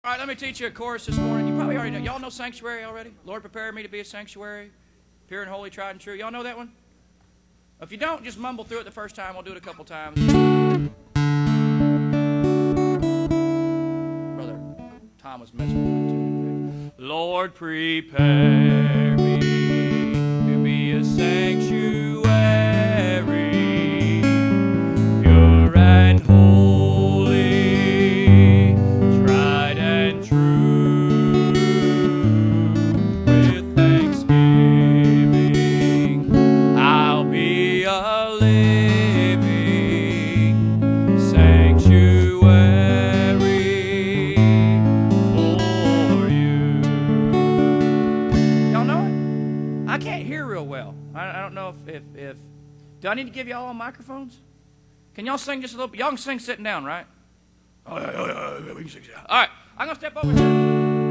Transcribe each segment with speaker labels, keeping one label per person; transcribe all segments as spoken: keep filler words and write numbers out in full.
Speaker 1: All right, let me teach you a chorus this morning. You probably already know. Y'all know Sanctuary already? Lord, prepare me to be a sanctuary, pure and holy, tried and true. Y'all know that one? If you don't, just mumble through it the first time. We'll do it a couple times. Brother Tom was messing with that too. Lord, prepare me to be a sanctuary, pure and holy, tried and true. With thanksgiving, I'll be a living sanctuary for you. Y'all know it? I can't hear real well. I, I don't know if, if, if... Do I need to give y'all all microphones? Can y'all sing just a little bit? Y'all can sing sitting down, right? Oh, yeah, oh, yeah, yeah, we can sing sitting down. All right, I'm going to step over here.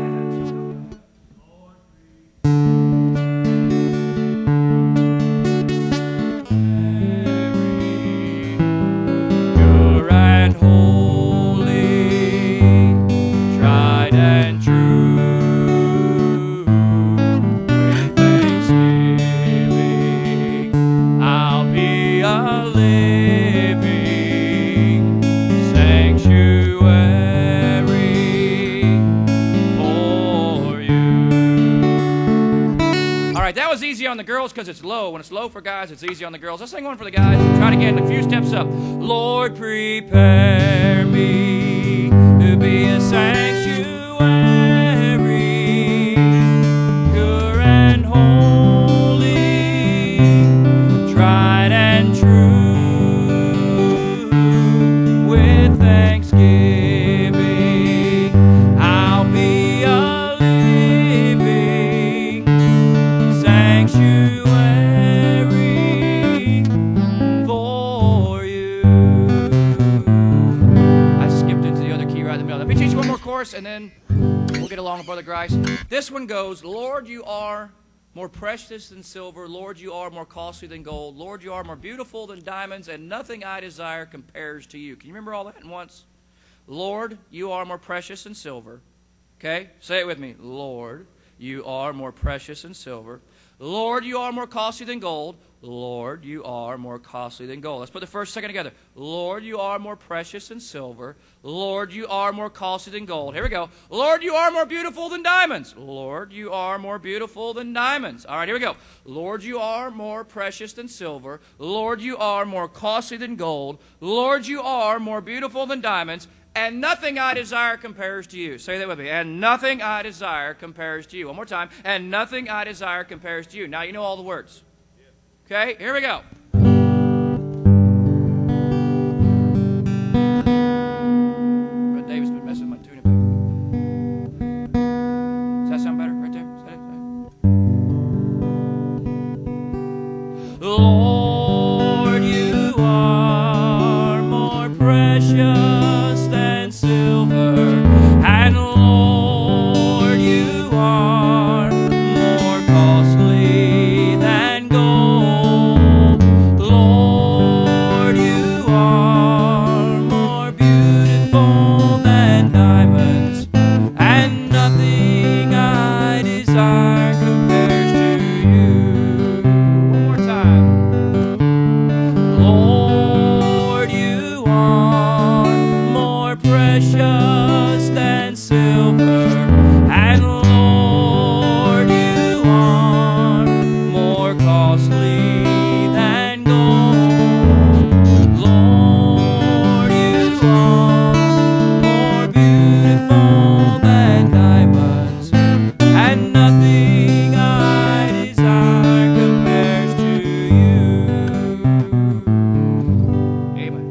Speaker 1: Pure and holy, tried and true. With thanksgiving, I'll be a living sanctuary for you. All right, that was easy on the girls because it's low. When it's low for guys, it's easy on the girls. Let's sing one for the guys. Try it again, a few steps up. Lord, prepare me to be a sanctuary, pure and holy, tried and true. With thanksgiving, I'll be a living sanctuary for you. I skipped into the other key right in the middle. Let me teach you one more chorus, and then we'll get along with Brother Grice. This one goes, Lord, you are more precious than silver. Lord, you are more costly than gold. Lord, you are more beautiful than diamonds, and nothing I desire compares to you. Can you remember all that in once? Lord, you are more precious than silver. Okay? Say it with me. Lord, you are more precious than silver. Lord, you are more costly than gold. Lord, you are more costly than gold. Let's put the first second together. Lord, you are more precious than silver. Lord, you are more costly than gold. Here we go. Lord, you are more beautiful than diamonds. Lord, you are more beautiful than diamonds. All right, here we go. Lord, you are more precious than silver. Lord, you are more costly than gold. Lord, you are more beautiful than diamonds. And nothing I desire compares to you. Say that with me. And nothing I desire compares to you. One more time. And nothing I desire compares to you. Now you know all the words. Okay, here we go. Brother Davis been messing with my tuning paper. Does that sound better right there? Is that it? Lord, you are more precious than silver, and Lord, you are more costly than gold. Lord, you are more beautiful than diamonds, and nothing I desire compares to you. One more time. Lord, you are more precious than silver, and Lord, you are more costly than gold. Lord, you are more beautiful than diamonds, and nothing I desire compares to you. Amen.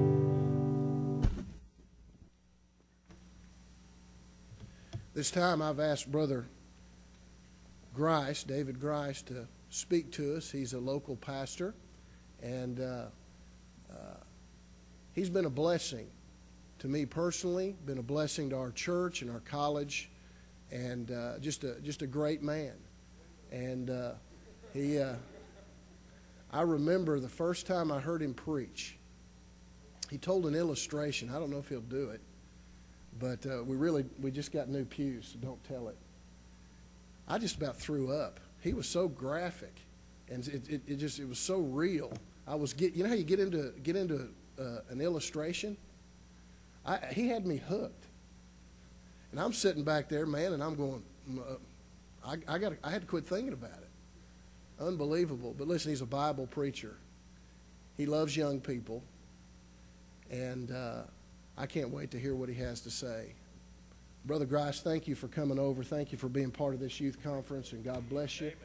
Speaker 2: This time I've asked Brother Grice, David Grice, to speak to us. He's a local pastor, and uh, uh, he's been a blessing to me personally, been a blessing to our church and our college, and uh, just a just a great man. And uh, he, uh, I remember the first time I heard him preach. He told an illustration. I don't know if he'll do it, But uh, we really, we just got new pews, so don't tell it. I just about threw up. He was so graphic, and it, it, it just, it was so real. I was get, you know how you get into, get into uh, an illustration? I, he had me hooked. And I'm sitting back there, man, and I'm going, uh, I, I, got, I had to quit thinking about it. Unbelievable. But listen, he's a Bible preacher. He loves young people. And uh, I can't wait to hear what he has to say. Brother Grice, thank you for coming over. Thank you for being part of this youth conference, and God bless you.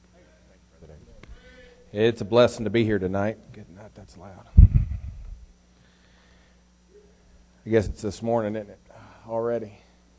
Speaker 3: It's a blessing to be here tonight. Good night, that's loud. I guess it's this morning, isn't it, already?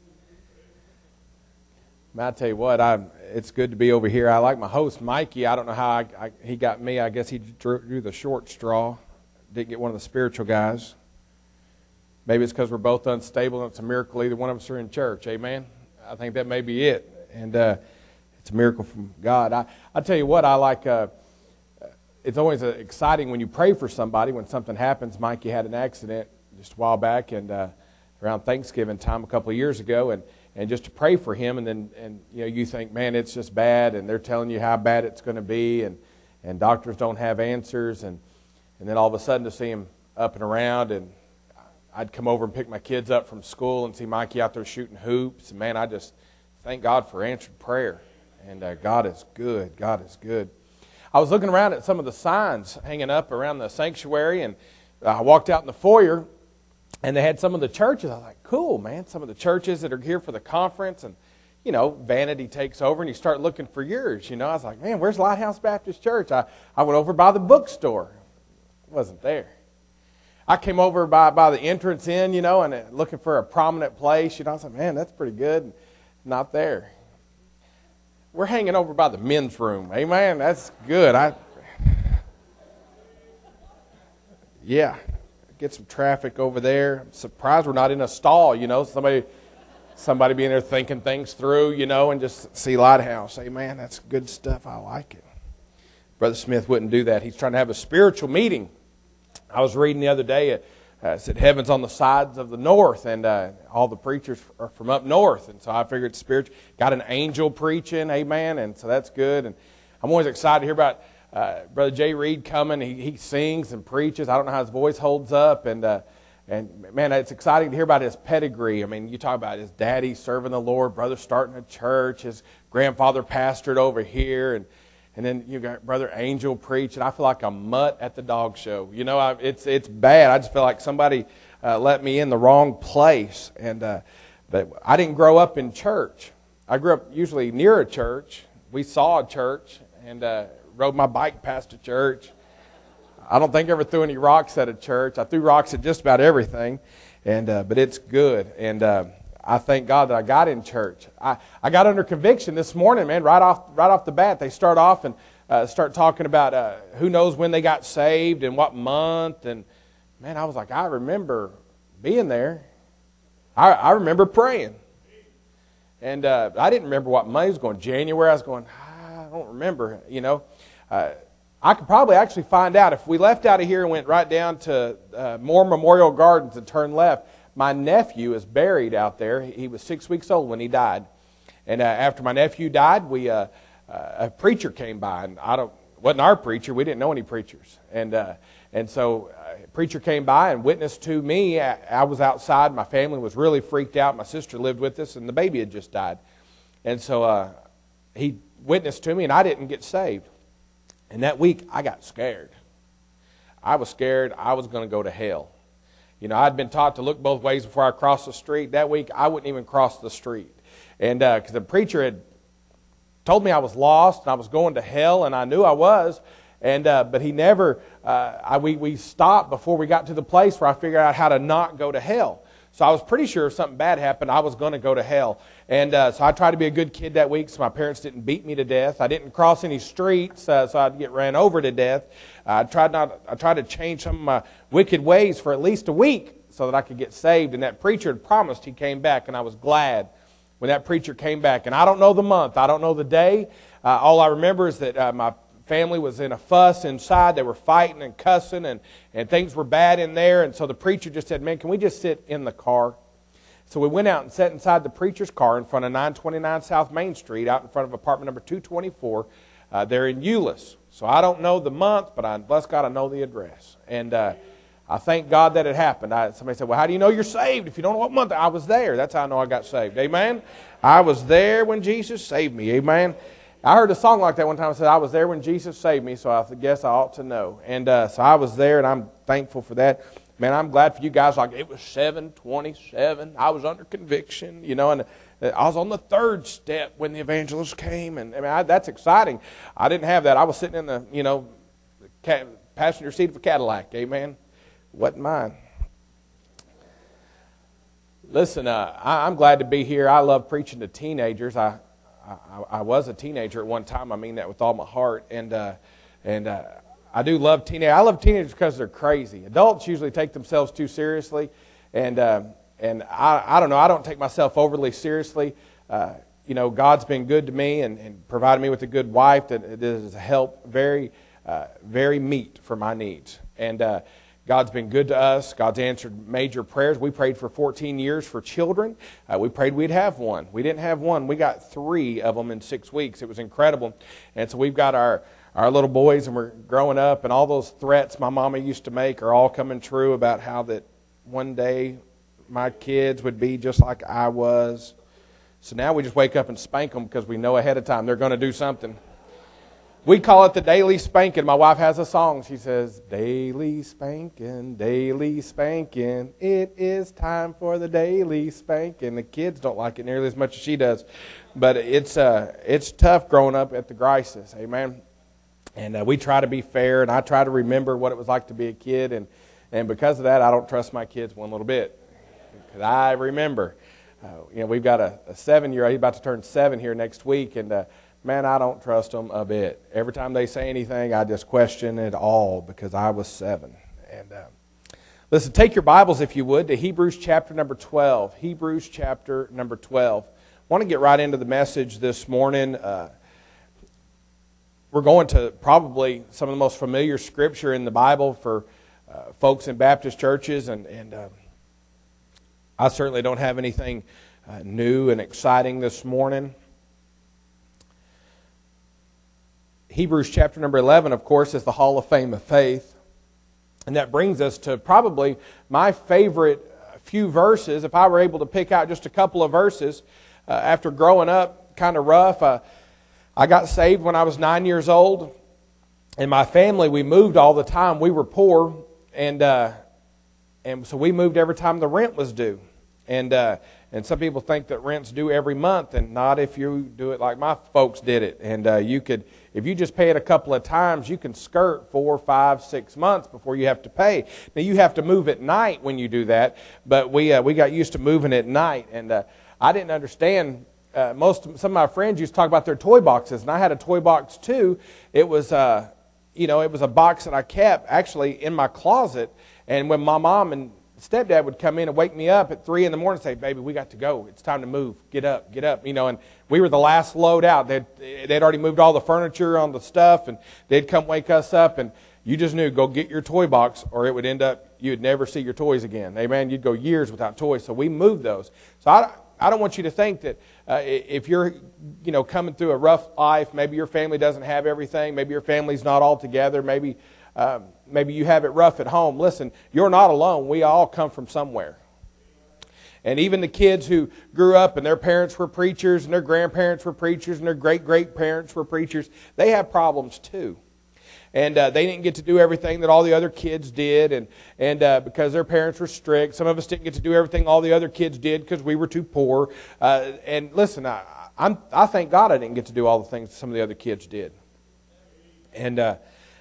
Speaker 3: Man, I tell you what, I it's good to be over here. I like my host, Mikey. I don't know how I, I, he got me. I guess he drew, drew the short straw. Didn't get one of the spiritual guys. Maybe it's because we're both unstable, and it's a miracle either one of us are in church. Amen? I think that may be it. And uh, it's a miracle from God. I, I tell you what, I like, uh, it's always uh, exciting when you pray for somebody when something happens. Mikey had an accident just a while back, and uh, around Thanksgiving time a couple of years ago, and and just to pray for him, and then and you know you think, man, it's just bad, and they're telling you how bad it's going to be, and and doctors don't have answers, and and then all of a sudden to see him up and around, and I'd come over and pick my kids up from school and see Mikey out there shooting hoops, and man, I just thank God for answered prayer, and uh, God is good, God is good. I was looking around at some of the signs hanging up around the sanctuary, and I walked out in the foyer, and they had some of the churches. I was like, cool, man, some of the churches that are here for the conference. And, you know, vanity takes over, and you start looking for yours. You know, I was like, man, where's Lighthouse Baptist Church? I, I went over by the bookstore. It wasn't there. I came over by, by the entrance in, you know, and uh, looking for a prominent place. You know, I was like, man, that's pretty good. Not there. We're hanging over by the men's room. Amen, that's good. I, yeah. Get some traffic over there. I'm surprised we're not in a stall, you know. Somebody somebody being there thinking things through, you know, and just see Lighthouse. Hey, man, that's good stuff. I like it. Brother Smith wouldn't do that. He's trying to have a spiritual meeting. I was reading the other day, uh, it said heaven's on the sides of the north, and uh, all the preachers are from up north. And so I figured it's spiritual. Got an angel preaching, amen, and so that's good. And I'm always excited to hear about Uh, Brother Jay Reed coming. He, he sings and preaches. I don't know how his voice holds up. And, uh, and man, it's exciting to hear about his pedigree. I mean, you talk about his daddy serving the Lord, brother starting a church, his grandfather pastored over here, and, and then you got Brother Angel preaching. I feel like a mutt at the dog show. You know, I, it's it's bad. I just feel like somebody uh, let me in the wrong place. And uh, but I didn't grow up in church. I grew up usually near a church. We saw a church, and uh, rode my bike past a church. I don't think I ever threw any rocks at a church. I threw rocks at just about everything, and uh, but it's good. And uh, I thank God that I got in church. I, I got under conviction this morning, man, right off right off the bat. They start off and uh, start talking about uh, who knows when they got saved and what month. And, man, I was like, I remember being there. I, I remember praying. And uh, I didn't remember what month. It was going January. I was going, I don't remember, you know. Uh, I could probably actually find out if we left out of here and went right down to uh, Moore Memorial Gardens and turned left. My nephew is buried out there. He was six weeks old when he died. And uh, after my nephew died, we uh, uh, a preacher came by, and I don't wasn't our preacher. We didn't know any preachers, and uh, and so uh, a preacher came by and witnessed to me. I, I was outside. My family was really freaked out. My sister lived with us, and the baby had just died. And so uh, he witnessed to me, and I didn't get saved. And that week, I got scared. I was scared I was going to go to hell. You know, I'd been taught to look both ways before I crossed the street. That week, I wouldn't even cross the street. And because uh, the preacher had told me I was lost and I was going to hell, and I knew I was. And uh, but he never, uh, I, we, we stopped before we got to the place where I figured out how to not go to hell. So I was pretty sure if something bad happened, I was going to go to hell. And uh, so I tried to be a good kid that week so my parents didn't beat me to death. I didn't cross any streets uh, so I'd get ran over to death. Uh, I tried not. I tried to change some of my wicked ways for at least a week so that I could get saved. And that preacher had promised he came back, and I was glad when that preacher came back. And I don't know the month. I don't know the day. Uh, all I remember is that uh, my family was in a fuss inside. They were fighting and cussing, and, and things were bad in there. And so the preacher just said, man, can we just sit in the car? So we went out and sat inside the preacher's car in front of nine twenty-nine South Main Street, out in front of apartment number two twenty-four. Uh, they're in Euless. So I don't know the month, but I, bless God, I know the address. And uh, I thank God that it happened. I, somebody said, well, how do you know you're saved if you don't know what month? I was there. That's how I know I got saved. Amen? I was there when Jesus saved me. Amen? I heard a song like that one time. It said, I was there when Jesus saved me, so I guess I ought to know. And uh, so I was there, and I'm thankful for that. Man, I'm glad for you guys. Like, it was seven twenty-seven. I was under conviction, you know, and I was on the third step when the evangelist came. And I mean, I, that's exciting. I didn't have that. I was sitting in the, you know, the passenger seat of a Cadillac. Amen. Wasn't mine. Listen, uh, I, I'm glad to be here. I love preaching to teenagers. I, I, I was a teenager at one time. I mean that with all my heart. And, uh, and, uh, I do love teenagers. I love teenagers because they're crazy. Adults usually take themselves too seriously, and uh, and I, I don't know. I don't take myself overly seriously. Uh, you know, God's been good to me and, and provided me with a good wife that is a help, very, uh, very meet for my needs. And uh, God's been good to us. God's answered major prayers. We prayed for fourteen years for children. Uh, we prayed we'd have one. We didn't have one. We got three of them in six weeks. It was incredible. And so we've got our our little boys, and we're growing up, and all those threats my mama used to make are all coming true about how that one day my kids would be just like I was. So now we just wake up and spank them because we know ahead of time they're going to do something. We call it the daily spanking. My wife has a song. She says, daily spanking, daily spanking. It is time for the daily spanking. The kids don't like it nearly as much as she does. But it's uh, it's tough growing up at the Grices. Amen. And uh, we try to be fair, and I try to remember what it was like to be a kid. And, and because of that, I don't trust my kids one little bit. Because I remember, uh, you know, we've got a, a seven-year-old. He's about to turn seven here next week. And, uh, man, I don't trust them a bit. Every time they say anything, I just question it all because I was seven. And uh, listen, take your Bibles, if you would, to Hebrews chapter number twelve. Hebrews chapter number twelve. I want to get right into the message this morning. Uh, We're going to probably some of the most familiar scripture in the Bible for uh, folks in Baptist churches, and, and uh, I certainly don't have anything uh, new and exciting this morning. Hebrews chapter number eleven, of course, is the Hall of Fame of Faith, and that brings us to probably my favorite few verses. If I were able to pick out just a couple of verses, uh, after growing up kind of rough, uh, I got saved when I was nine years old. In my family, we moved all the time. We were poor, and uh, and so we moved every time the rent was due. And uh, and some people think that rent's due every month, and not if you do it like my folks did it. And uh, you could, if you just pay it a couple of times, you can skirt four, five, six months before you have to pay. Now you have to move at night when you do that, but we uh, we got used to moving at night, and uh, I didn't understand. Uh, most some of my friends used to talk about their toy boxes, and I had a toy box too. It was, uh, you know, it was a box that I kept actually in my closet. And when my mom and stepdad would come in and wake me up at three in the morning and say, "Baby, we got to go. It's time to move. Get up, get up." You know, and we were the last load out. They'd they'd already moved all the furniture on the stuff, and they'd come wake us up, and you just knew, go get your toy box, or it would end up you'd never see your toys again. Amen. You'd go years without toys. So we moved those. So I. I don't want you to think that uh, if you're, you know, coming through a rough life, maybe your family doesn't have everything, maybe your family's not all together, maybe uh, maybe you have it rough at home. Listen, you're not alone. We all come from somewhere. And even the kids who grew up and their parents were preachers and their grandparents were preachers and their great-great-parents were preachers, they have problems too. And uh, they didn't get to do everything that all the other kids did, and and uh, because their parents were strict. Some of us didn't get to do everything all the other kids did because we were too poor. Uh, and listen, I, I'm, I thank God I didn't get to do all the things some of the other kids did. And uh,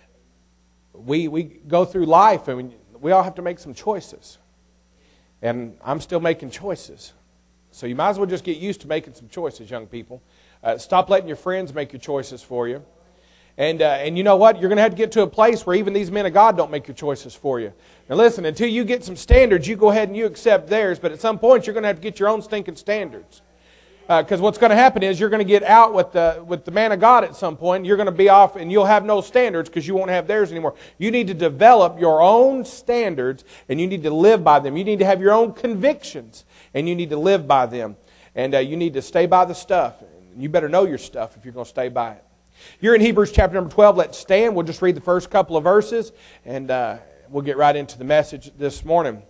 Speaker 3: we we go through life, and we all have to make some choices. And I'm still making choices. So you might as well just get used to making some choices, young people. Uh, stop letting your friends make your choices for you. And uh, and you know what? You're going to have to get to a place where even these men of God don't make your choices for you. Now listen, until you get some standards, you go ahead and you accept theirs. But at some point, you're going to have to get your own stinking standards. Because uh, what's going to happen is you're going to get out with the, with the man of God at some point. You're going to be off and you'll have no standards because you won't have theirs anymore. You need to develop your own standards and you need to live by them. You need to have your own convictions and you need to live by them. And uh, you need to stay by the stuff. You better know your stuff if you're going to stay by it. You're in Hebrews chapter number twelve. Let's stand. We'll just read the first couple of verses and uh, we'll get right into the message this morning.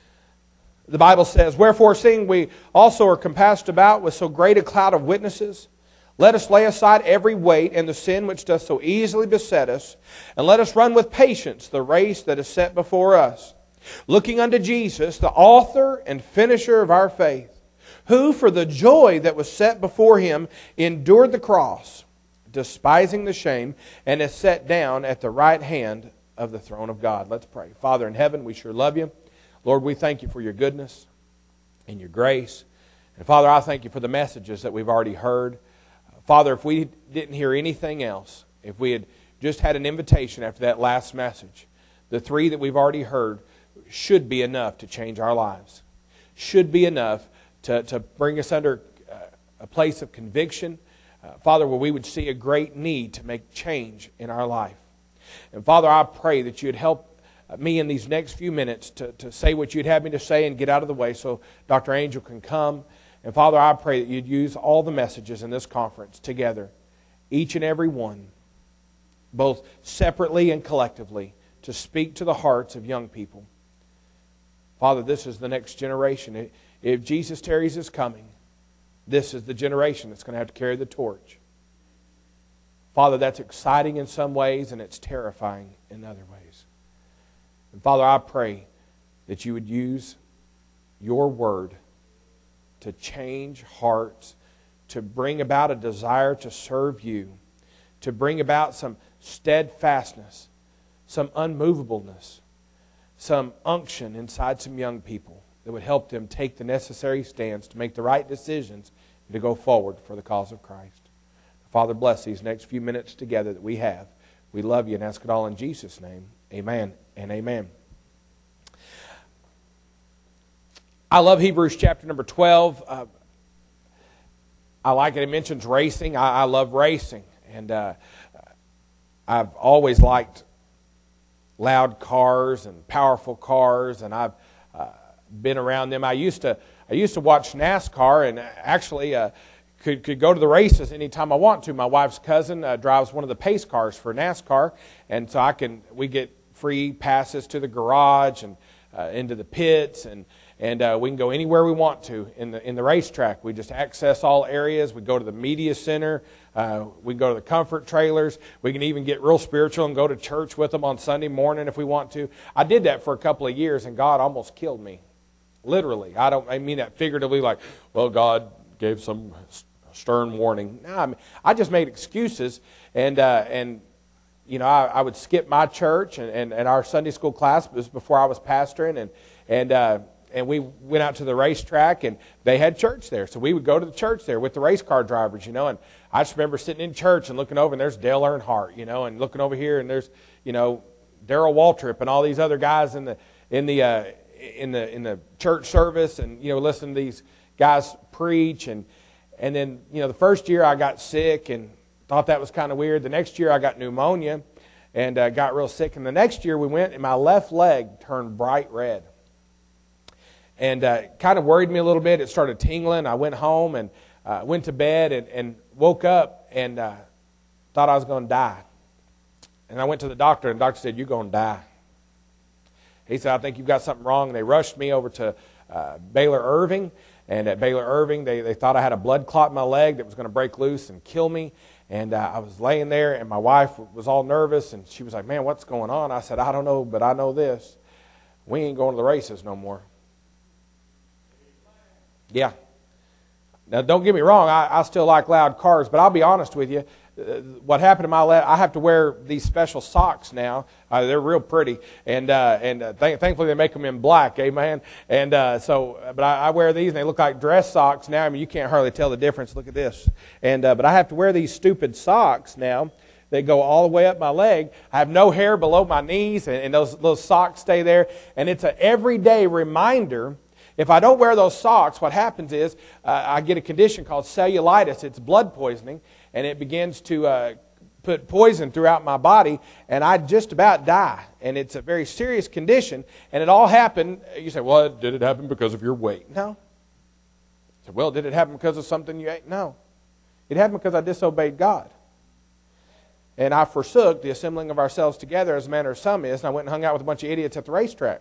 Speaker 3: The Bible says, "Wherefore, seeing we also are compassed about with so great a cloud of witnesses, let us lay aside every weight and the sin which doth so easily beset us, and let us run with patience the race that is set before us, looking unto Jesus, the author and finisher of our faith, who for the joy that was set before him endured the cross, despising the shame, and is set down at the right hand of the throne of God." Let's pray. Father in heaven, we sure love you. Lord, we thank you for your goodness and your grace. And Father, I thank you for the messages that we've already heard. Father, if we didn't hear anything else, if we had just had an invitation after that last message, the three that we've already heard should be enough to change our lives. Should be enough to, to bring us under uh, a place of conviction. Uh, Father, where we would see a great need to make change in our life. And Father, I pray that you'd help me in these next few minutes to, to say what you'd have me to say and get out of the way so Doctor Angel can come. And Father, I pray that you'd use all the messages in this conference together, each and every one, both separately and collectively, to speak to the hearts of young people. Father, this is the next generation. If Jesus tarries his coming, this is the generation that's going to have to carry the torch. Father, that's exciting in some ways and it's terrifying in other ways. And Father, I pray that you would use your word to change hearts, to bring about a desire to serve you, to bring about some steadfastness, some unmovableness, some unction inside some young people that would help them take the necessary stands to make the right decisions and to go forward for the cause of Christ. Father, bless these next few minutes together that we have. We love you and ask it all in Jesus' name. Amen and amen. I love Hebrews chapter number twelve. Uh, I like it. It mentions racing. I, I love racing. And uh, I've always liked loud cars and powerful cars, and I've uh, been around them. I used to I used to watch NASCAR, and actually uh, could could go to the races anytime I want to. My wife's cousin uh, drives one of the pace cars for NASCAR, and so I can we get free passes to the garage and uh, into the pits, and and uh, we can go anywhere we want to in the in the racetrack. We just access all areas. We go to the media center. Uh, we can go to the comfort trailers. We can even get real spiritual and go to church with them on Sunday morning if we want to. I did that for a couple of years, and God almost killed me. Literally. I don't I mean that figuratively, like, well, God gave some stern warning. No, I mean, I just made excuses, and uh, and you know, I, I would skip my church and, and, and our Sunday school class. It was before I was pastoring, and and uh, and we went out to the racetrack, and they had church there, so we would go to the church there with the race car drivers, you know. And I just remember sitting in church and looking over, and there's Dale Earnhardt, you know, and looking over here, and there's, you know, Darrell Waltrip and all these other guys in the in the uh, in the in the church service, and you know, listen to these guys preach, and and then you know, the first year I got sick and thought that was kind of weird. The next year I got pneumonia and uh, got real sick, and the next year we went, and my left leg turned bright red. And uh, it kind of worried me a little bit. It started tingling. I went home and uh, went to bed and, and woke up and uh, thought I was going to die. And I went to the doctor, and the doctor said, "You're going to die." He said, "I think you've got something wrong." And they rushed me over to uh, Baylor Irving. And at Baylor Irving, they, they thought I had a blood clot in my leg that was going to break loose and kill me. And uh, I was laying there, and my wife was all nervous, and she was like, "Man, what's going on?" I said, "I don't know, but I know this. We ain't going to the races no more." Yeah. Now, don't get me wrong. I, I still like loud cars, but I'll be honest with you. Uh, what happened to my leg, I have to wear these special socks now. Uh, they're real pretty, and uh, and uh, th- thankfully they make them in black, amen. And uh, so, but I, I wear these, and they look like dress socks now. I mean, you can't hardly tell the difference. Look at this. And uh, but I have to wear these stupid socks now. They go all the way up my leg. I have no hair below my knees, and, and those those socks stay there. And it's an everyday reminder. If I don't wear those socks, what happens is uh, I get a condition called cellulitis. It's blood poisoning, and it begins to uh, put poison throughout my body, and I just about die. And it's a very serious condition, and it all happened. You say, well, did it happen because of your weight? No. I said, well, did it happen because of something you ate? No. It happened because I disobeyed God. And I forsook the assembling of ourselves together as manner of some is, and I went and hung out with a bunch of idiots at the racetrack.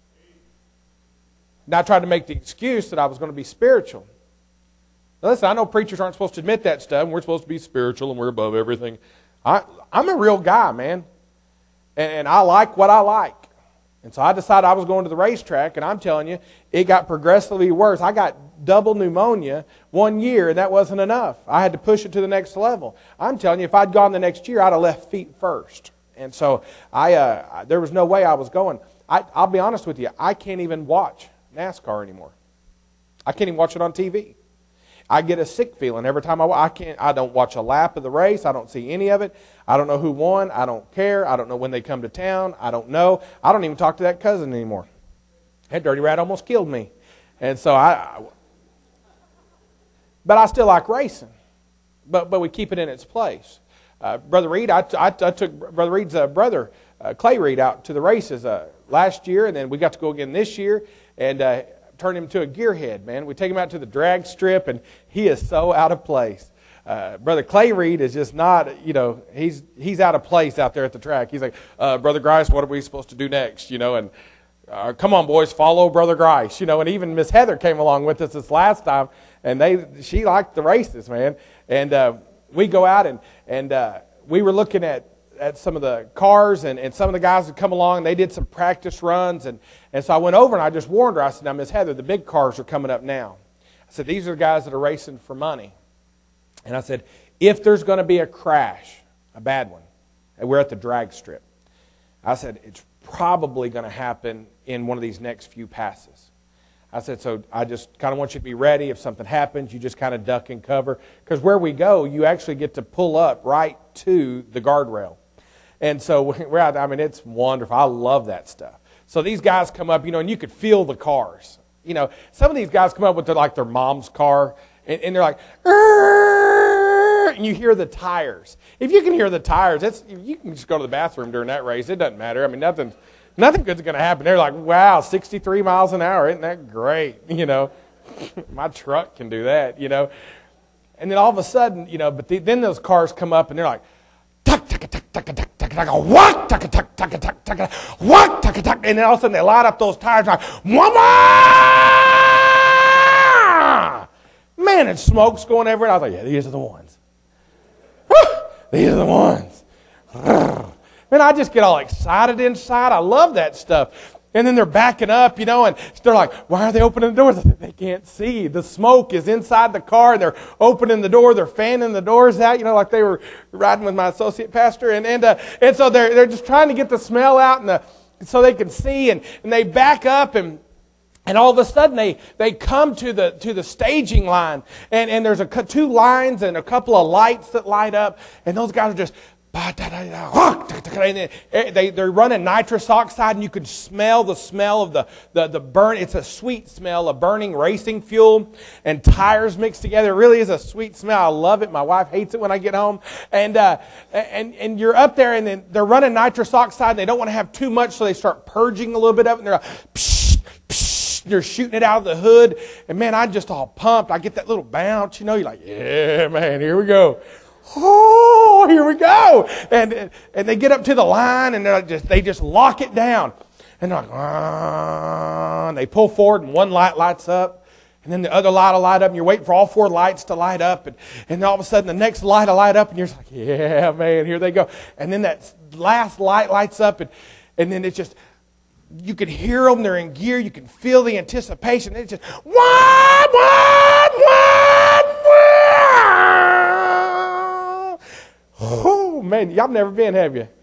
Speaker 3: And I tried to make the excuse that I was going to be spiritual. Now listen, I know preachers aren't supposed to admit that stuff, and we're supposed to be spiritual, and we're above everything. I, I'm a real guy, man. And, and I like what I like. And so I decided I was going to the racetrack, and I'm telling you, it got progressively worse. I got double pneumonia one year, and that wasn't enough. I had to push it to the next level. I'm telling you, if I'd gone the next year, I'd have left feet first. And so I, uh, there was no way I was going. I, I'll be honest with you, I can't even watch NASCAR anymore. I can't even watch it on T V. I get a sick feeling every time I I can't I don't watch a lap of the race. I don't see any of it. I don't know who won. I don't care. I don't know when they come to town. I don't know. I don't even talk to that cousin anymore. That dirty rat almost killed me. And so I, I but I still like racing. But but we keep it in its place. Uh, Brother Reed, I, I, I took Brother Reed's uh, brother, uh, Clay Reed, out to the races uh, last year, and then we got to go again this year, and uh, turn him to a gearhead, man. We take him out to the drag strip, and he is so out of place. Uh, Brother Clay Reed is just not, you know, he's he's out of place out there at the track. He's like, uh, Brother Grice, what are we supposed to do next? You know, and uh, come on, boys, follow Brother Grice. You know, and even Miss Heather came along with us this last time, and they she liked the races, man. And uh, we go out, and and uh, we were looking at at some of the cars, and, and some of the guys had come along, and they did some practice runs, and, and so I went over and I just warned her. I said, now, Miss Heather, the big cars are coming up now. I said, these are the guys that are racing for money. And I said, if there's going to be a crash, a bad one, and we're at the drag strip, I said, it's probably going to happen in one of these next few passes. I said, so I just kind of want you to be ready. If something happens, you just kind of duck and cover. Because where we go, you actually get to pull up right to the guardrail. And so we're out, I mean, it's wonderful. I love that stuff. So these guys come up, you know, and you could feel the cars. You know, some of these guys come up with their, like their mom's car, and, and they're like, and you hear the tires. If you can hear the tires, it's, you can just go to the bathroom during that race. It doesn't matter. I mean, nothing, nothing good's going to happen. They're like, wow, sixty-three miles an hour. Isn't that great? You know, my truck can do that, you know. And then all of a sudden, you know, but the, then those cars come up, and they're like, tuck, tuck, tuck, tuck, tuck, tuck, tuck, what, tuck, tuck, tuck, tuck, tuck, what, tuck, tuck, and then all of a sudden they light up those tires, like, wah! Man, and smoke's going everywhere. I was like, yeah, these are the ones. These are the ones. Man, I just get all excited inside. I love that stuff. And then they're backing up, you know, and they're like, why are they opening the doors? I said, they can't see. The smoke is inside the car. They're opening the door. They're fanning the doors out, you know, like they were riding with my associate pastor. And and, uh, and so they're, they're just trying to get the smell out and the, so they can see. And, and they back up, and and all of a sudden they, they come to the to the staging line. And, and there's a two lines and a couple of lights that light up. And those guys are just... They, they're running nitrous oxide, and you can smell the smell of the, the, the burn. It's a sweet smell of burning racing fuel and tires mixed together. It really is a sweet smell. I love it. My wife hates it when I get home. And uh, and and you're up there, and then they're running nitrous oxide, and they don't want to have too much, so they start purging a little bit of it, and they're like, psh, psh, they're shooting it out of the hood. And man, I'm just all pumped. I get that little bounce, you know. You're like, yeah, man, here we go. Oh, here we go. And and they get up to the line, and they're just, they just lock it down. And they're like, ah, and they pull forward, and one light lights up. And then the other light will light up, and you're waiting for all four lights to light up. And, and all of a sudden, the next light will light up, and you're just like, yeah, man, here they go. And then that last light lights up, and, and then it's just, you can hear them. They're in gear. You can feel the anticipation. It's just, what, what, what, what? Oh, man, y'all never been, have you?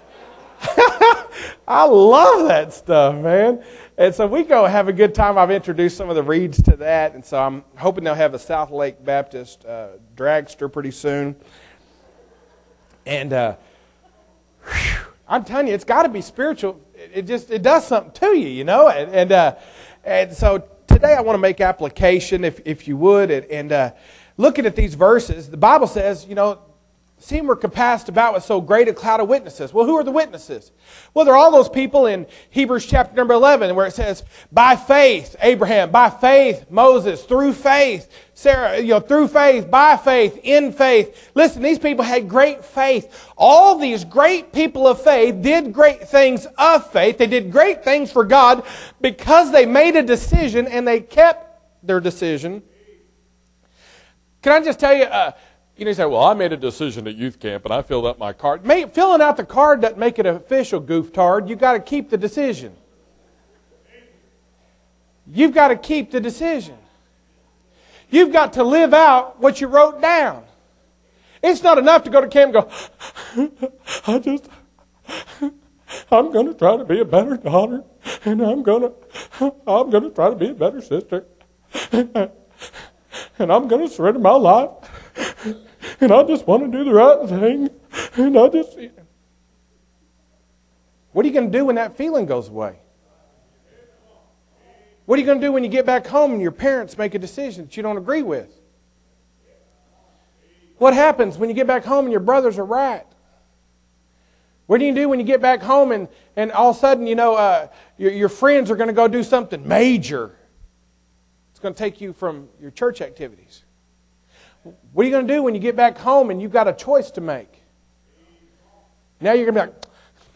Speaker 3: I love that stuff, man. And so we go have a good time. I've introduced some of the Reeds to that, and so I'm hoping they'll have a South Lake Baptist uh, dragster pretty soon. And uh, whew, I'm telling you, it's got to be spiritual. It, it just it does something to you, you know. And and, uh, and so today I want to make application, if, if you would, and, and uh, looking at these verses, the Bible says, you know, seeing we're compassed about with so great a cloud of witnesses. Well, who are the witnesses? Well, they're all those people in Hebrews chapter number eleven where it says, by faith, Abraham, by faith, Moses, through faith, Sarah, you know, through faith, by faith, in faith. Listen, these people had great faith. All these great people of faith did great things of faith. They did great things for God because they made a decision and they kept their decision. Can I just tell you, uh, you know, you say, well, I made a decision at youth camp and I filled out my card. May, filling out the card doesn't make it official, gooftard. You've got to keep the decision. You've got to keep the decision. You've got to live out what you wrote down. It's not enough to go to camp and go, I just, I'm going to try to be a better daughter and I'm going to, I'm going to try to be a better sister. And I'm going to surrender my life. And I just want to do the right thing. And I just... What are you going to do when that feeling goes away? What are you going to do when you get back home and your parents make a decision that you don't agree with? What happens when you get back home and your brothers are right? What do you do when you get back home and, and all of a sudden, you know, uh, your, your friends are going to go do something major? It's going to take you from your church activities. What are you going to do when you get back home and you've got a choice to make? Now you're going to be like,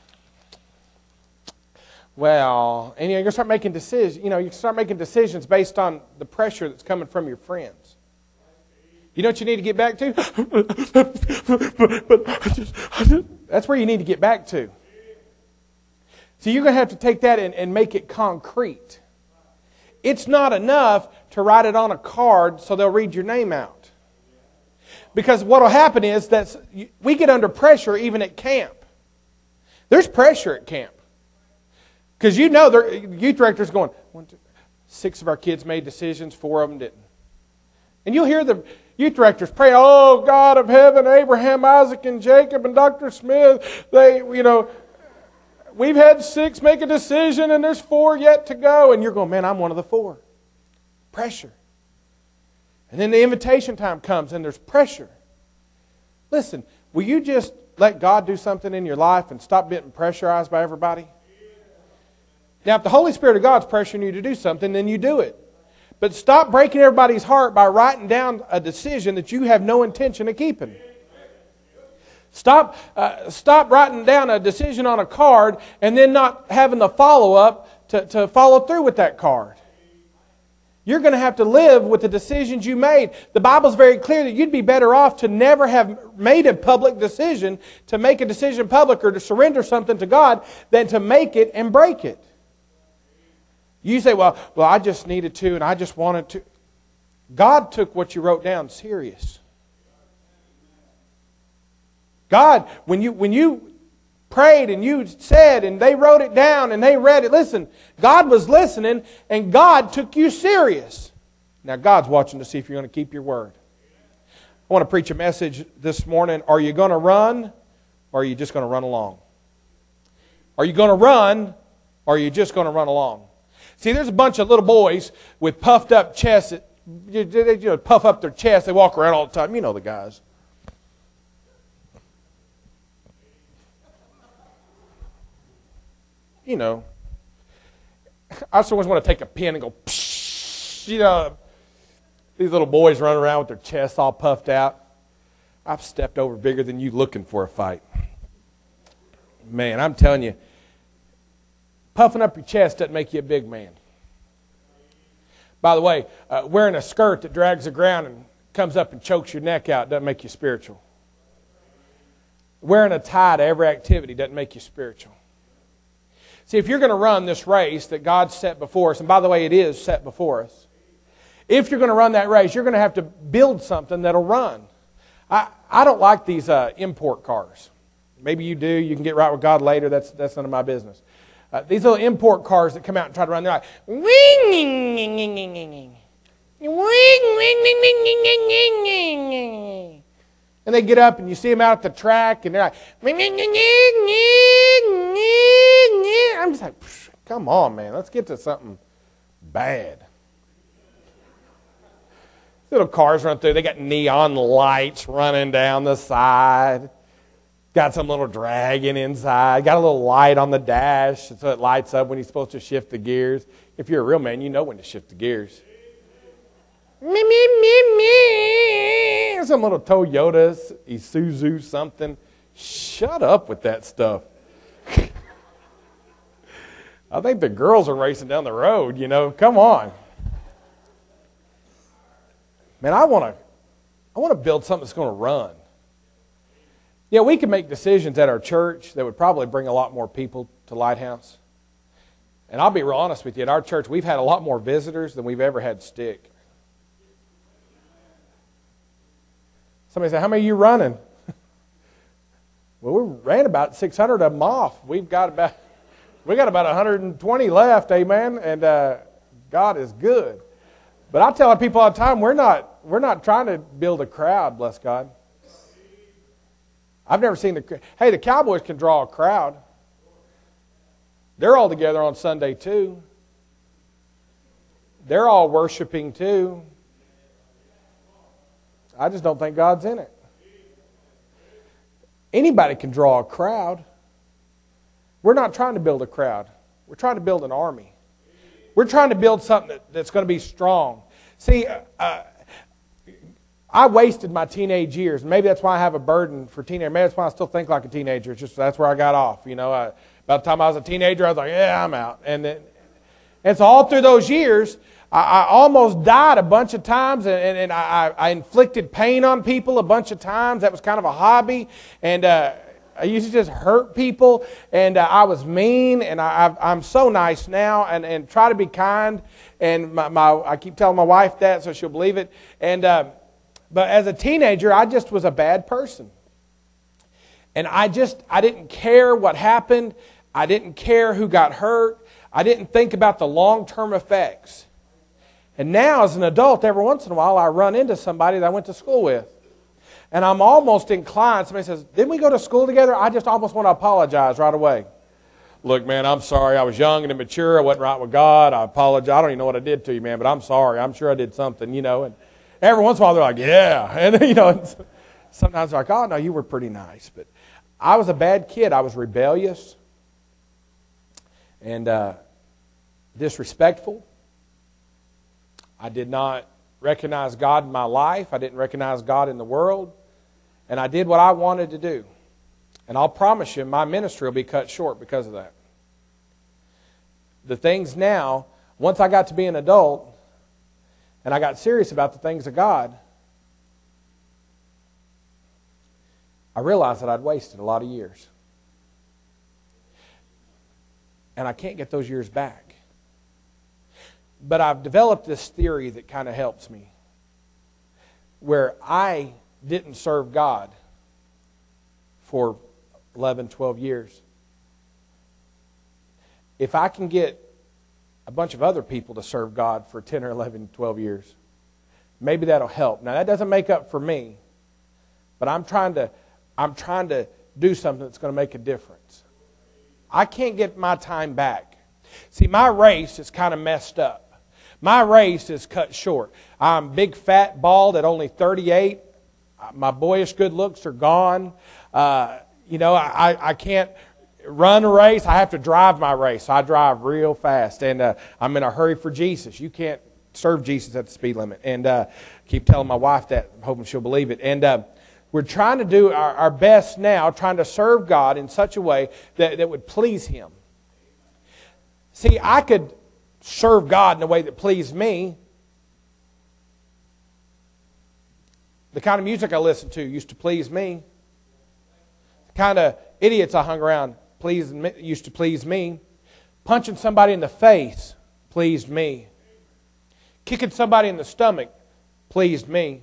Speaker 3: well, and you're going to start making decisions. You know, you start making decisions based on the pressure that's coming from your friends. You know what you need to get back to? but, but I just, I just, that's where you need to get back to. So you're going to have to take that and, and make it concrete. It's not enough to write it on a card so they'll read your name out. Because what will happen is that we get under pressure even at camp. There's pressure at camp. Because you know, the youth director's going, One, two, six of our kids made decisions, four of them didn't. And you'll hear the youth directors pray, oh, God of heaven, Abraham, Isaac, and Jacob, and Doctor Smith, they, you know, we've had six make a decision and there's four yet to go. And you're going, man, I'm one of the four. Pressure. And then the invitation time comes and there's pressure. Listen, will you just let God do something in your life and stop getting pressurized by everybody? Now, if the Holy Spirit of God's pressuring you to do something, then you do it. But stop breaking everybody's heart by writing down a decision that you have no intention of keeping. Stop, uh, stop writing down a decision on a card and then not having the follow-up to, to follow through with that card. You're going to have to live with the decisions you made. The Bible's very clear that you'd be better off to never have made a public decision, to make a decision public or to surrender something to God, than to make it and break it. You say, well, well, I just needed to and I just wanted to. God took what you wrote down serious. God, when you when you prayed and you said and they wrote it down and they read it, listen, God was listening and God took you serious. Now God's watching to see if you're going to keep your word. I want to preach a message this morning. Are you going to run or are you just going to run along? Are you going to run or are you just going to run along? See, there's a bunch of little boys with puffed up chests. That, you know, puff up their chest. They walk around all the time. You know the guys. You know. I just always want to take a pen and go, psh, you know. These little boys run around with their chests all puffed out. I've stepped over bigger than you looking for a fight. Man, I'm telling you. Puffing up your chest doesn't make you a big man. By the way, uh, wearing a skirt that drags the ground and comes up and chokes your neck out doesn't make you spiritual. Wearing a tie to every activity doesn't make you spiritual. See, if you're going to run this race that God's set before us, and by the way, it is set before us, if you're going to run that race, you're going to have to build something that'll run. I, I don't like these uh, import cars. Maybe you do. You can get right with God later. That's, that's none of my business. Uh, these little import cars that come out and try to run, they're like, wing, wing, wing, wing, wing, wing, wing, wing, wing. And they get up and you see them out at the track and they're like, wing, wing, wing, wing, wing. I'm just like, come on, man, let's get to something bad. Little cars run through. They got neon lights running down the side. Got some little dragon inside. Got a little light on the dash so it lights up when he's supposed to shift the gears. If you're a real man, you know when to shift the gears. Me, me, me, me. Some little Toyotas, Isuzu something. Shut up with that stuff. I think the girls are racing down the road, you know. Come on. Man, I want to I want to build something that's going to run. Yeah, we can make decisions at our church that would probably bring a lot more people to Lighthouse. And I'll be real honest with you, at our church, we've had a lot more visitors than we've ever had stick. Somebody said, how many are you running? Well, we ran about six hundred of them off. We've got about we got about one hundred twenty left, amen, and uh, God is good. But I tell people all the time, we're not we're not trying to build a crowd, bless God. I've never seen the hey, the Cowboys can draw a crowd. They're all together on Sunday too. They're all worshiping too. I just don't think God's in it. Anybody can draw a crowd. We're not trying to build a crowd. We're trying to build an army. We're trying to build something that, that's going to be strong. See, uh, I wasted my teenage years. Maybe that's why I have a burden for teenagers. Maybe that's why I still think like a teenager. It's just that's where I got off. You know, I, by the time I was a teenager, I was like, yeah, I'm out. And then, and so all through those years, I, I almost died a bunch of times, and, and, and I, I inflicted pain on people a bunch of times. That was kind of a hobby, and uh, I used to just hurt people, and uh, I was mean, and I, I've, I'm so nice now, and, and try to be kind. And my, my I keep telling my wife that, so she'll believe it. And uh, but as a teenager, I just was a bad person, and I just I didn't care what happened. I didn't care who got hurt. I didn't think about the long-term effects. And now, as an adult, every once in a while, I run into somebody that I went to school with. And I'm almost inclined, somebody says, didn't we go to school together? I just almost want to apologize right away. Look, man, I'm sorry. I was young and immature. I wasn't right with God. I apologize. I don't even know what I did to you, man, but I'm sorry. I'm sure I did something, you know. And every once in a while, they're like, yeah. And, you know, sometimes they're like, oh, no, you were pretty nice. But I was a bad kid. I was rebellious and uh, disrespectful. I did not recognize God in my life. I didn't recognize God in the world. And I did what I wanted to do. And I'll promise you, my ministry will be cut short because of that. The things now, once I got to be an adult, and I got serious about the things of God, I realized that I'd wasted a lot of years. And I can't get those years back. But I've developed this theory that kind of helps me, where I didn't serve God for eleven, twelve years. If I can get a bunch of other people to serve God for ten or eleven, twelve years, maybe that'll help. Now, that doesn't make up for me, but I'm trying to, I'm trying to do something that's going to make a difference. I can't get my time back. See, my race is kind of messed up. My race is cut short. I'm big, fat, bald at only thirty-eight. My boyish good looks are gone. Uh, you know, I, I can't run a race. I have to drive my race. I drive real fast, and uh, I'm in a hurry for Jesus. You can't serve Jesus at the speed limit. And uh, keep telling my wife that. I'm hoping she'll believe it. And uh, we're trying to do our, our best now, trying to serve God in such a way that, that would please Him. See, I could serve God in a way that pleased me. The kind of music I listened to used to please me. The kind of idiots I hung around pleased, used to please me. Punching somebody in the face pleased me. Kicking somebody in the stomach pleased me.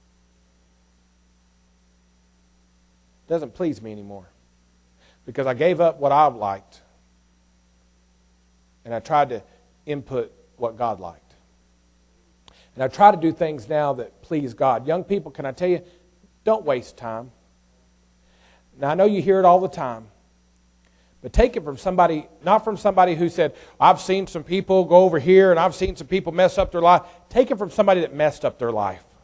Speaker 3: Doesn't please me anymore. Because I gave up what I liked. And I tried to input what God liked. And I try to do things now that please God. Young people, can I tell you, don't waste time. Now, I know you hear it all the time. But take it from somebody, not from somebody who said, I've seen some people go over here and I've seen some people mess up their life. Take it from somebody that messed up their life.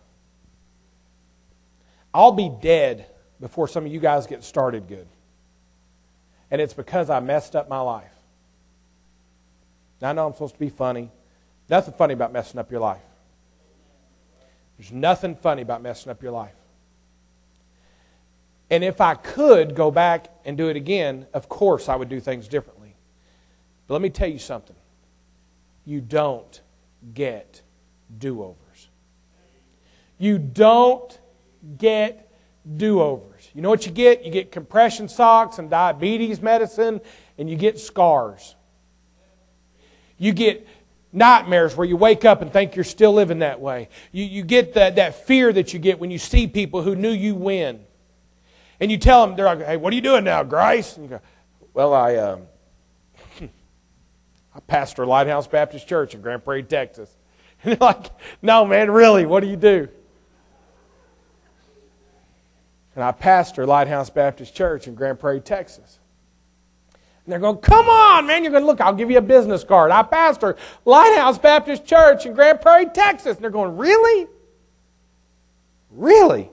Speaker 3: I'll be dead before some of you guys get started good. And it's because I messed up my life. Now, I know I'm supposed to be funny. Nothing funny about messing up your life. There's nothing funny about messing up your life. And if I could go back and do it again, of course I would do things differently. But let me tell you something. You don't get do-overs. You don't get do-overs. You know what you get? You get compression socks and diabetes medicine, and you get scars. You get nightmares where you wake up and think you're still living that way. You, you get that, that fear that you get when you see people who knew you win. And you tell them, they're like, hey, what are you doing now, Grice? And you go, well, I, um, I pastor Lighthouse Baptist Church in Grand Prairie, Texas. And they're like, no, man, really, what do you do? And I pastor Lighthouse Baptist Church in Grand Prairie, Texas. And they're going, come on, man. You're going to look, I'll give you a business card. I pastor Lighthouse Baptist Church in Grand Prairie, Texas. And they're going, really? Really?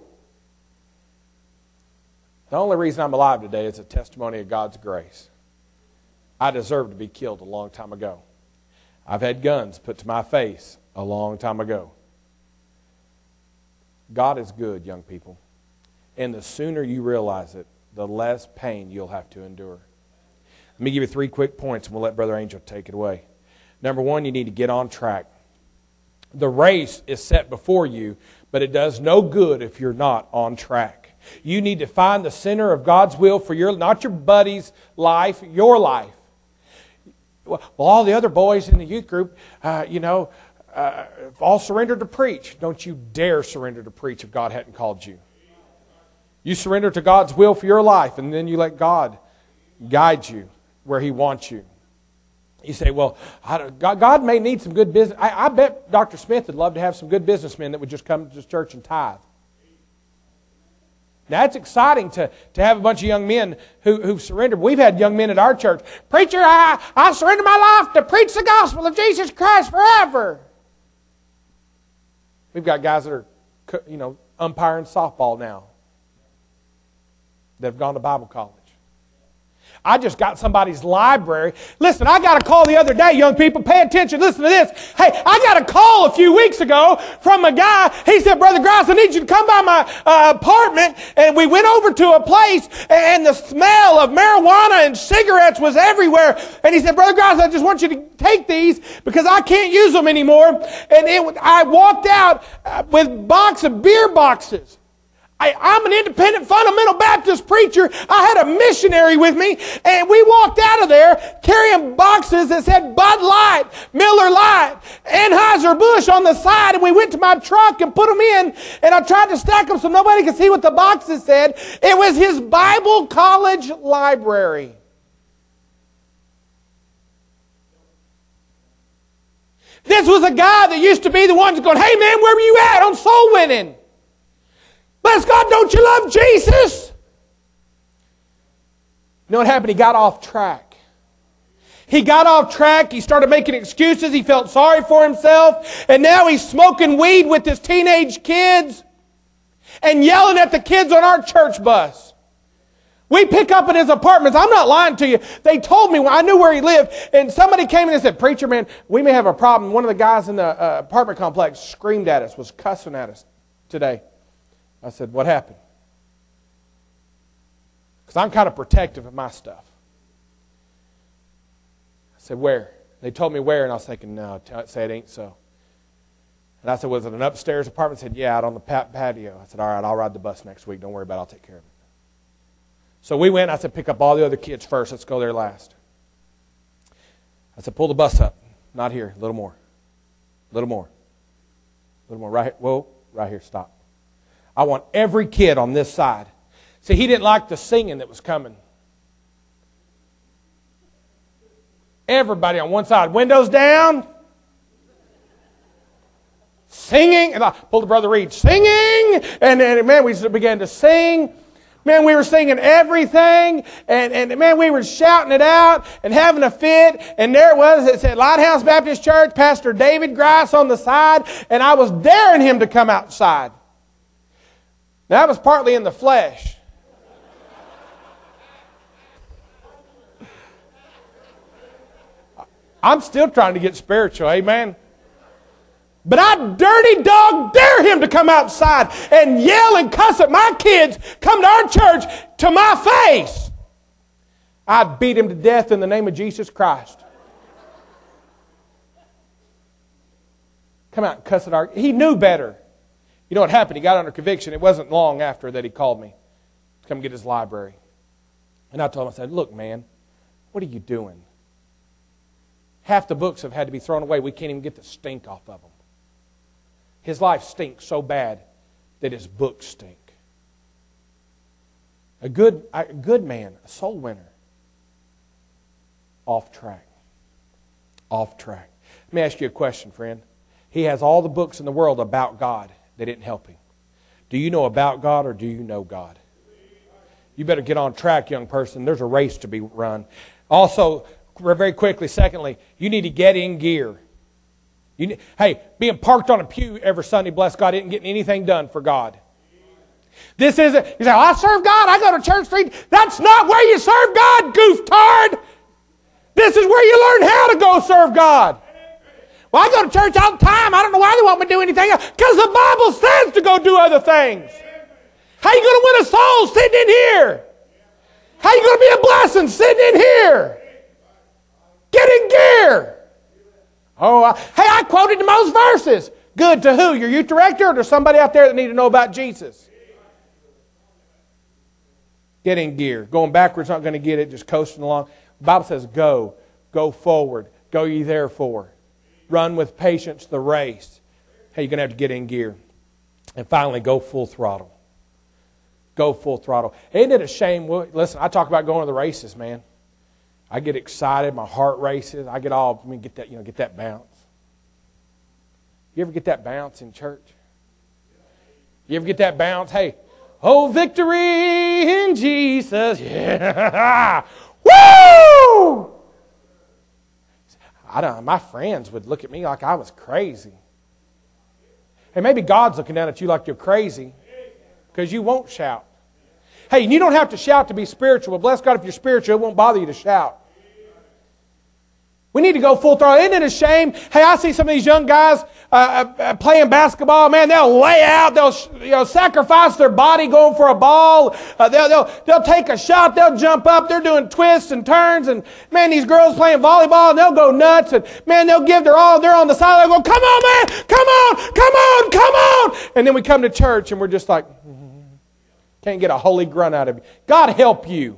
Speaker 3: The only reason I'm alive today is a testimony of God's grace. I deserved to be killed a long time ago. I've had guns put to my face a long time ago. God is good, young people. And the sooner you realize it, the less pain you'll have to endure. Let me give you three quick points, and we'll let Brother Angel take it away. Number one, you need to get on track. The race is set before you, but it does no good if you're not on track. You need to find the center of God's will for your, not your buddy's life, your life. Well, all the other boys in the youth group, uh, you know, uh, all surrendered to preach. Don't you dare surrender to preach if God hadn't called you. You surrender to God's will for your life, and then you let God guide you where He wants you. You say, well, I don't, God, God may need some good business. I, I bet Doctor Smith would love to have some good businessmen that would just come to this church and tithe. Now, it's exciting to, to have a bunch of young men who, who've surrendered. We've had young men at our church. Preacher, I, I surrender my life to preach the gospel of Jesus Christ forever. We've got guys that are, you know, umpiring softball now that have gone to Bible college. I just got somebody's library. Listen, I got a call the other day, young people. Pay attention. Listen to this. Hey, I got a call a few weeks ago from a guy. He said, Brother Grice, I need you to come by my uh, apartment. And we went over to a place, and the smell of marijuana and cigarettes was everywhere. And he said, Brother Grice, I just want you to take these because I can't use them anymore. And it, I walked out uh, with a box of beer boxes. I, I'm an independent fundamental Baptist preacher. I had a missionary with me, and we walked out of there carrying boxes that said Bud Light, Miller Lite, Anheuser-Busch on the side, and we went to my truck and put them in, and I tried to stack them so nobody could see what the boxes said. It was his Bible college library. This was a guy that used to be the one going, hey man, where were you at on soul winning? Bless God, don't you love Jesus? You know what happened? He got off track. He got off track. He started making excuses. He felt sorry for himself. And now he's smoking weed with his teenage kids and yelling at the kids on our church bus. We pick up in his apartments. I'm not lying to you. They told me, I knew where he lived. And somebody came in and said, Preacher, man, we may have a problem. One of the guys in the uh, apartment complex screamed at us, was cussing at us today. I said, what happened? Because I'm kind of protective of my stuff. I said, where? They told me where, and I was thinking, no, say it ain't so. And I said, was it an upstairs apartment? They said, yeah, out on the patio. I said, all right, I'll ride the bus next week. Don't worry about it. I'll take care of it. So we went. I said, pick up all the other kids first. Let's go there last. I said, pull the bus up. Not here. A little more. A little more. A little more. Right here. Whoa. Right here. Stop. I want every kid on this side. See, he didn't like the singing that was coming. Everybody on one side. Windows down. Singing. And I pulled Brother Reed. Singing. And, and man, we began to sing. Man, we were singing everything, and, and man, we were shouting it out and having a fit, and there it was. It said Lighthouse Baptist Church, Pastor David Grice on the side, and I was daring him to come outside. That was partly in the flesh. I'm still trying to get spiritual, amen? But I dirty dog dare him to come outside and yell and cuss at my kids, come to our church, to my face. I'd beat him to death in the name of Jesus Christ. Come out and cuss at our... He knew better. You know what happened? He got under conviction. It wasn't long after that he called me to come get his library. And I told him, I said, look, man, what are you doing? Half the books have had to be thrown away. We can't even get the stink off of them. His life stinks so bad that his books stink. A good, a good man, a soul winner, off track. Off track. Let me ask you a question, friend. He has all the books in the world about God. They didn't help him. Do you know about God or do you know God? You better get on track, young person. There's a race to be run. Also, very quickly, secondly, you need to get in gear. You need, hey, being parked on a pew every Sunday, bless God, isn't getting anything done for God. This isn't, you say, well, I serve God, I go to church street. That's not where you serve God, gooftard. This is where you learn how to go serve God. Well, I go to church all the time. I don't know why they want me to do anything else. Because the Bible says to go do other things. How you going to win a soul sitting in here? How you going to be a blessing sitting in here? Get in gear. Oh, I, hey, I quoted the most verses. Good to who? Your youth director or to somebody out there that need to know about Jesus? Get in gear. Going backwards not going to get it, just coasting along. The Bible says go. Go forward. Go ye therefore. Run with patience the race. Hey, you're going to have to get in gear. And finally, go full throttle. Go full throttle. Ain't it a shame? Well, listen, I talk about going to the races, man. I get excited. My heart races. I get all, I mean, get that, you know, get that bounce. You ever get that bounce in church? You ever get that bounce? Hey, oh, victory in Jesus. Yeah. Woo! I don't, my friends would look at me like I was crazy. Hey, maybe God's looking down at you like you're crazy because you won't shout. Hey, you don't have to shout to be spiritual. But bless God, if you're spiritual, it won't bother you to shout. We need to go full throttle. Isn't it a shame? Hey, I see some of these young guys uh, uh, playing basketball. Man, they'll lay out. They'll you know, sacrifice their body going for a ball. Uh, they'll, they'll, they'll take a shot. They'll jump up. They're doing twists and turns. And, man, these girls playing volleyball, and they'll go nuts. And, man, they'll give their all. They're on the side. They'll go, come on, man. Come on. Come on. Come on. And then we come to church, and we're just like, can't get a holy grunt out of you. God help you.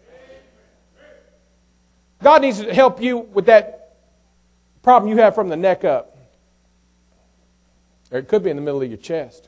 Speaker 3: God needs to help you with that problem you have from the neck up. Or it could be in the middle of your chest.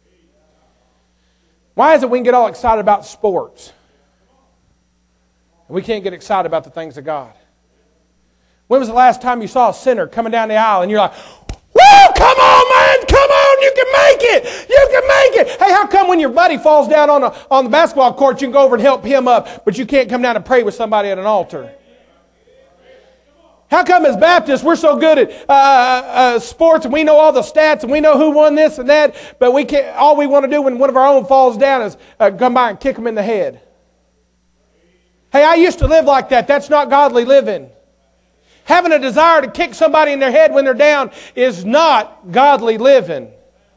Speaker 3: Why is it we can get all excited about sports and we can't get excited about the things of God? When was the last time you saw a sinner coming down the aisle and you're like, woo, come on, man, come on, you can make it, you can make it. Hey, how come when your buddy falls down on, a, on the basketball court, you can go over and help him up, but you can't come down and pray with somebody at an altar? How come as Baptists we're so good at uh, uh, sports and we know all the stats and we know who won this and that, but we can't. All we want to do when one of our own falls down is uh, come by and kick them in the head. Hey, I used to live like that. That's not godly living. Having a desire to kick somebody in their head when they're down is not godly living.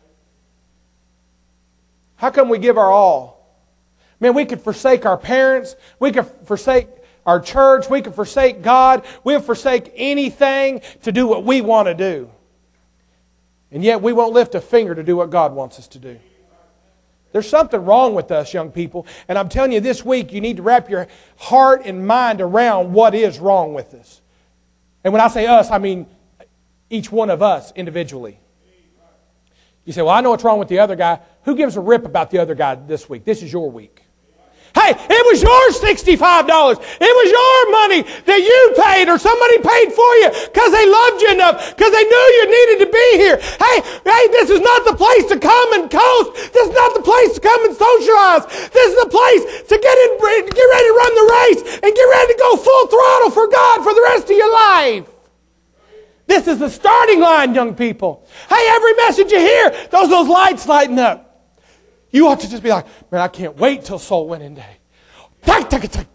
Speaker 3: How come we give our all? Man, we could forsake our parents. We could forsake our church. We could forsake God. We'll forsake anything to do what we want to do. And yet we won't lift a finger to do what God wants us to do. There's something wrong with us, young people. And I'm telling you, this week you need to wrap your heart and mind around what is wrong with us. And when I say us, I mean each one of us individually. You say, well, I know what's wrong with the other guy. Who gives a rip about the other guy this week? This is your week. Hey, it was your sixty-five dollars. It was your money that you paid or somebody paid for you because they loved you enough, because they knew you needed to be here. Hey, hey, this is not the place to come and coast. This is not the place to come and socialize. This is the place to get in, get ready to run the race and get ready to go full throttle for God for the rest of your life. This is the starting line, young people. Hey, every message you hear, those those lights lighting up. You ought to just be like, man, I can't wait till soul winning day. I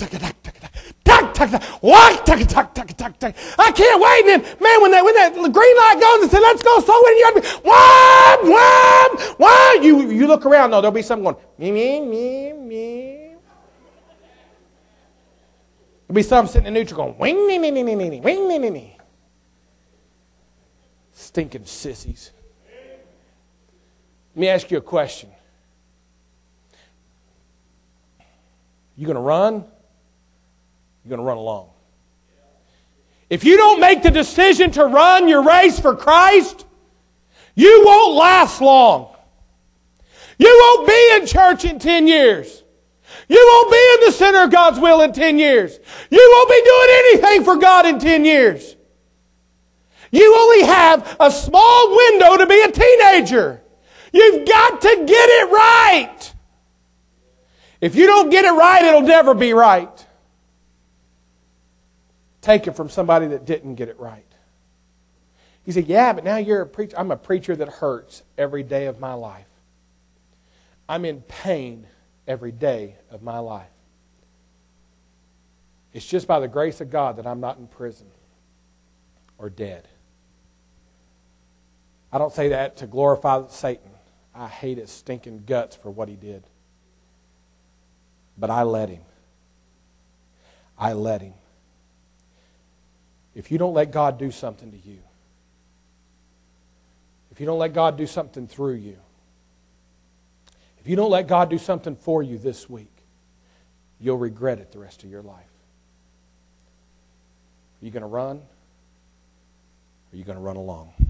Speaker 3: can't wait. And then, man, when that, when that green light goes and says, let's go soul winning, you ought to be, wham, wham, wham. You, you look around, though, there'll be something going, me, me, me, me. There'll be some sitting in neutral going, wing, me, me, me, me, me, wing, me, me, me. Stinking sissies. Let me ask you a question. You going to run? You're going to run along. If you don't make the decision to run your race for Christ, you won't last long. You won't be in church in ten years. You won't be in the center of God's will in ten years. You won't be doing anything for God in ten years. You only have a small window to be a teenager. You've got to get it right. If you don't get it right, it'll never be right. Take it from somebody that didn't get it right. You say, yeah, but now you're a preacher. I'm a preacher that hurts every day of my life. I'm in pain every day of my life. It's just by the grace of God that I'm not in prison or dead. I don't say that to glorify Satan. I hate his stinking guts for what he did. But I let him. I let him. If you don't let God do something to you, if you don't let God do something through you, if you don't let God do something for you this week, you'll regret it the rest of your life. Are you going to run? Or are you going to run along?